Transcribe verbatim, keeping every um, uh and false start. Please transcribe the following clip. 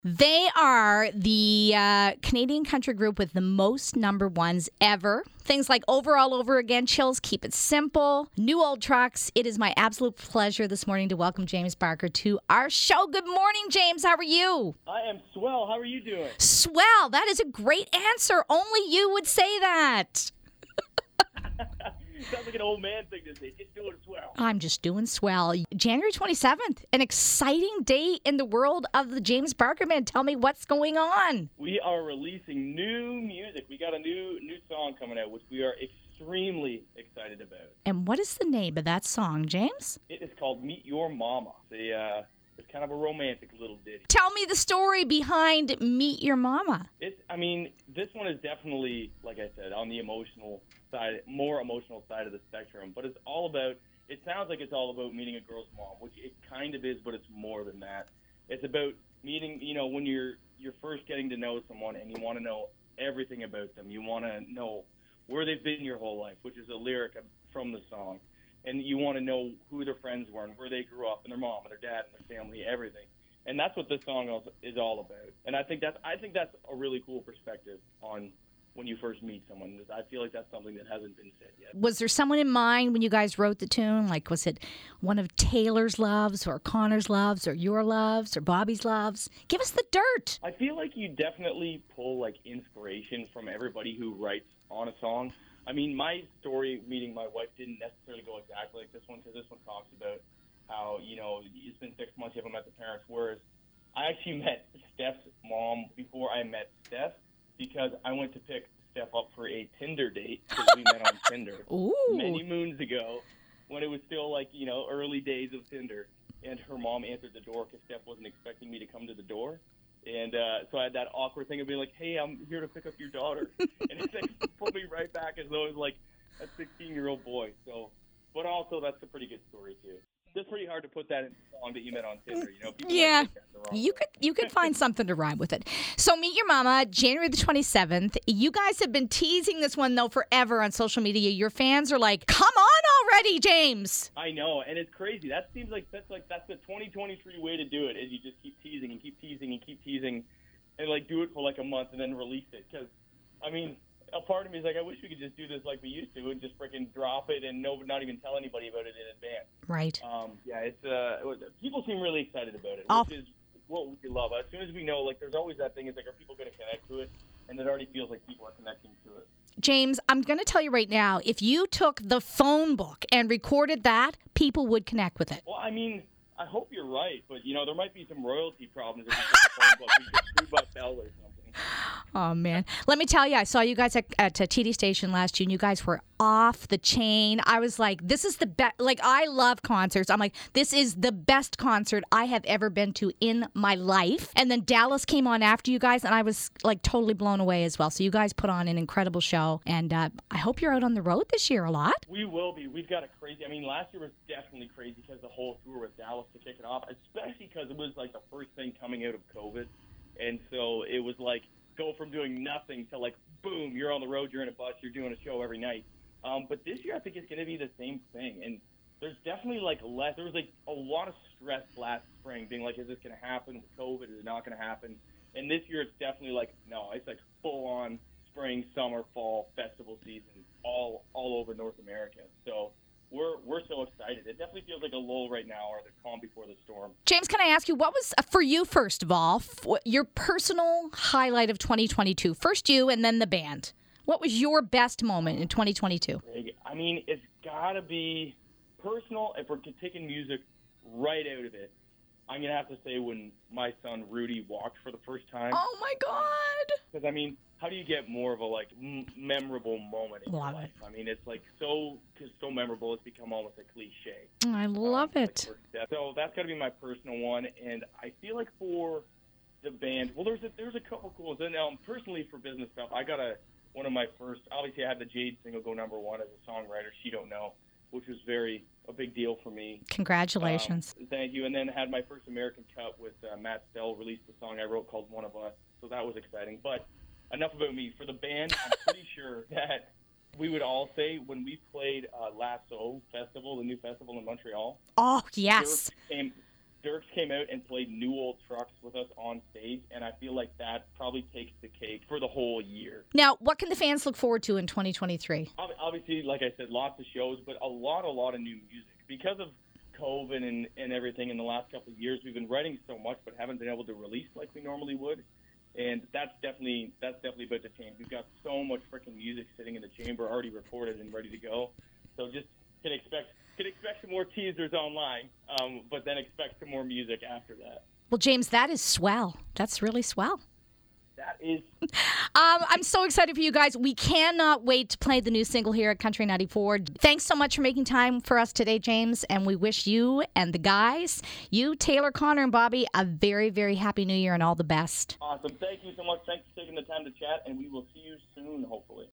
They are the uh, Canadian country group with the most number ones ever. Things like Over All Over Again, Chills, Keep It Simple, New Old Trucks. It is my absolute pleasure this morning to welcome James Barker to our show. Good morning, James. How are you? I am swell. How are you doing? Swell. That is a great answer. Only you would say that. Sounds like an old man thing to say. Just doing swell. I'm just doing swell. January twenty-seventh, an exciting day in the world of the James Barker Band. Tell me what's going on. We are releasing new music. We got a new new song coming out, which we are extremely excited about. And what is the name of that song, James? It is called Meet Your Mama. It's, a, uh, it's kind of a romantic little ditty. Tell me the story behind Meet Your Mama. It's, I mean, this one is definitely, like I said, on the emotional side, more emotional side of the spectrum. But it's all about, it sounds like it's all about meeting a girl's mom, which it kind of is, but it's more than that. It's about meeting, you know, when you're you're first getting to know someone and you want to know everything about them. You want to know where they've been your whole life, which is a lyric from the song. And you want to know who their friends were and where they grew up and their mom and their dad and their family, everything. And that's what this song is all about. And I think that's I think that's a really cool perspective on when you first meet someone. I feel like that's something that hasn't been said yet. Was there someone in mind when you guys wrote the tune? Like, was it one of Taylor's loves or Connor's loves or your loves or Bobby's loves? Give us the dirt. I feel like you definitely pull, like, inspiration from everybody who writes on a song. I mean, my story meeting my wife didn't necessarily go exactly like this one, because this one talks about how, you know, it's been six months, you haven't met the parents, whereas I actually met Steph's mom before I met Steph, because I went to pick Steph up for a Tinder date, because we met on Tinder Ooh. many moons ago when it was still, like, you know, early days of Tinder. And her mom answered the door because Steph wasn't expecting me to come to the door. And uh, so I had that awkward thing of being like, hey, I'm here to pick up your daughter. And it like, put me right back as though it was like a sixteen-year-old boy. So, but also that's a pretty good story, too. It's pretty hard to put that in a song that you met on Tinder, you know? People yeah, might take that the wrong you way. could you could find something to rhyme with it. So Meet Your Mama, January the twenty-seventh. You guys have been teasing this one, though, forever on social media. Your fans are like, come on already, James. I know, and it's crazy. That seems like that's like that's the twenty twenty-three way to do it, is you just keep teasing and keep teasing and keep teasing and, like, do it for, like, a month and then release it. Because, I mean, a part of me is like, I wish we could just do this like we used to and just freaking drop it and no, not even tell anybody about it in advance. Right. Um, yeah, it's uh, people seem really excited about it, Oh. which is what we love. As soon as we know, like, there's always that thing. It's like, are people going to connect to it? And it already feels like people are connecting to it. James, I'm going to tell you right now, if you took the phone book and recorded that, people would connect with it. Well, I mean, I hope you're right, but you know, there might be some royalty problems if you took the phone book. We could sue by Bell or something. Oh, man. Let me tell you, I saw you guys at, at uh, T D Station last year, and you guys were off the chain. I was like, this is the best. Like, I love concerts. I'm like, this is the best concert I have ever been to in my life. And then Dallas came on after you guys, and I was, like, totally blown away as well. So you guys put on an incredible show, and uh, I hope you're out on the road this year a lot. We will be. We've got a crazy, I mean, last year was definitely crazy because the whole tour with Dallas to kick it off, especially because it was, like, the first thing coming out of COVID. And so it was, like, go from doing nothing to, like, boom, you're on the road, you're in a bus, you're doing a show every night. Um, but this year I think it's going to be the same thing. And there's definitely, like, less, there was, like, a lot of stress last spring being like, is this going to happen with COVID? Is it not going to happen? And this year it's definitely like, no, it's like full-on spring, summer, fall festival season all all over North America. So we're we're so excited. It definitely feels like a lull right now, or the calm before the storm. James, can I ask you, what was, uh, for you, first of all, f- your personal highlight of twenty twenty-two? First you and then the band. What was your best moment in twenty twenty-two? I mean, it's got to be personal. If we're taking music right out of it, I'm going to have to say when my son Rudy walked for the first time. Oh, my God. Because, I mean, how do you get more of a, like, m- memorable moment in Love your life? it. I mean, it's, like, so cause so memorable, it's become almost a cliche. I love Um, it. like, so that's got to be my personal one. And I feel like for the band, well, there's a, there's a couple cool ones. And um, personally, for business stuff, I got a one of my first, obviously I had the Jade single go number one as a songwriter, She Don't Know, which was very a big deal for me. Congratulations. Um, thank you. And then had my first American Cut with uh, Matt Stell, released the song I wrote called One of Us. So that was exciting. But enough about me. For the band, I'm pretty sure that we would all say when we played uh, Lasso Festival, the new festival in Montreal. Oh, yes. There came, Dirks came out and played New Old Trucks with us on stage, and I feel like that probably takes the cake for the whole year. Now, what can the fans look forward to in twenty twenty-three? Obviously, like I said, lots of shows, but a lot, a lot of new music. Because of COVID and, and everything in the last couple of years, we've been writing so much but haven't been able to release like we normally would. And that's definitely that's definitely about to change. We've got so much freaking music sitting in the chamber, already recorded and ready to go. So just can expect can expect some more teasers online, um, but then expect some more music after that. Well, James, that is swell. That's really swell. That is. Um, I'm so excited for you guys. We cannot wait to play the new single here at Country ninety-four. Thanks so much for making time for us today, James. And we wish you and the guys, you, Taylor, Connor, and Bobby, a very, very happy new year and all the best. Awesome. Thank you so much. Thanks for taking the time to chat, and we will see you soon, hopefully.